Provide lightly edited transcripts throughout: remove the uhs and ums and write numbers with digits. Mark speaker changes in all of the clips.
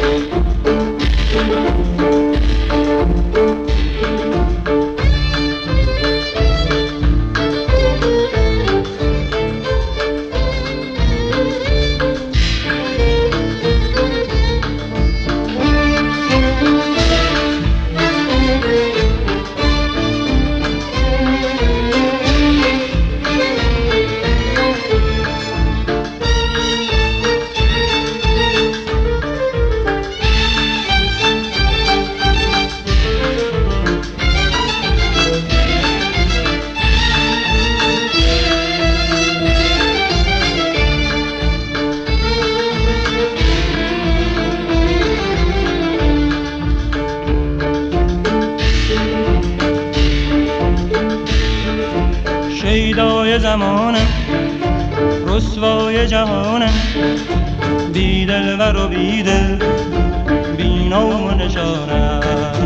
Speaker 1: شیدای زمانم رسوای جهانم، بی دلبر و بی دل بی نام و نشانم.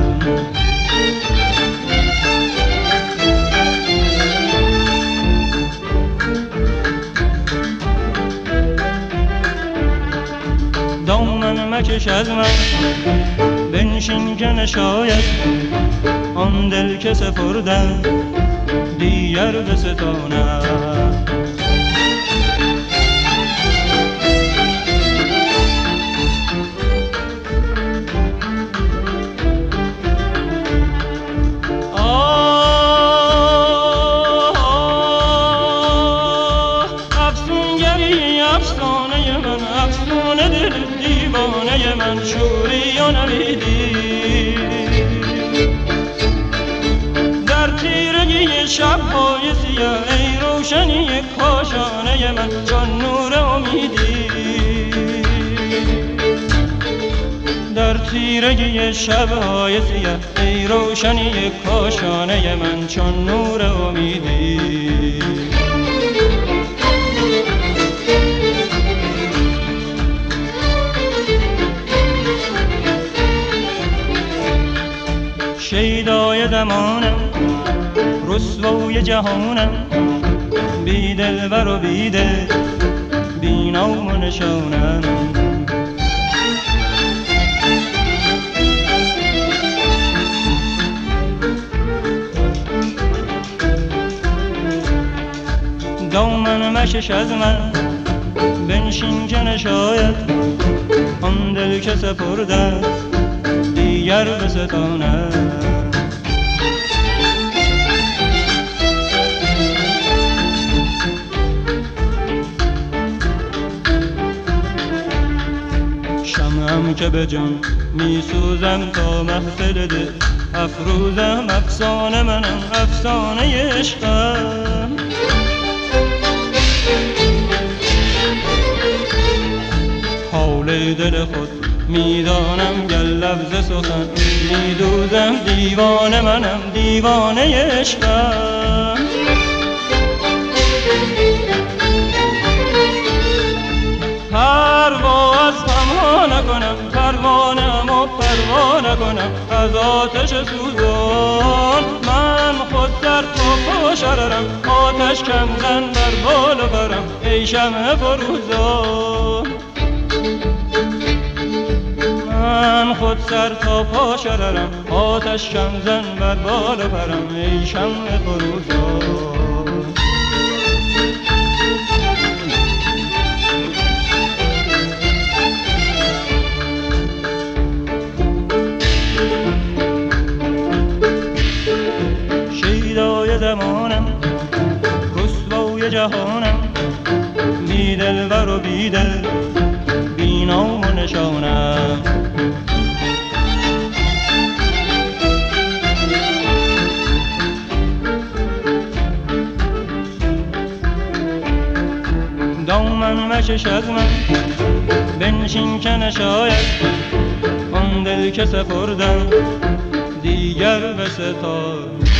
Speaker 1: دامن مکش از من بنشین که نشاید آن دل که سپردم دیگر بستانم. افسونگری افسانه من، افسانه دل دیوانه من، شوری و نویدی در تیرگی شب‌های سیاه، ای روشنی کاشانه من، جان نور امیدی در تیرگی شب‌های سیاه، ای روشنی کاشانه من، چون نور امیدی. شیدای زمانم رسوای جهانم، بی دلبر و بی دل بی نام و نشانم. دامن مکش از من بنشین که نشاید آن دل که سپردم دیگر بستانم. شمعم که به جان می سوزم تا محفل دل افروزم، افسانه منم افسانه عشقم. حال دل خود میدانم گر لفظ سخن میدوزم، دیوانه منم دیوانه عشقم. پرواز غمها نکنم، پروانه‌ام و پروا نکنم از آتش سوزان. من خود در تو شررم، آتش کم زن بر بال و برم ای شمع فروزان. من خود سر تا پا شررم، آتش کم زن بر بال و پرم ای شمع فروزان. شیدای زمانم رسوای جهانم، بی دلبر و بی دل بی نام و نشانم. دامن مکش از من بنشین که نشاید آن دل که سپردم دیگر بستان.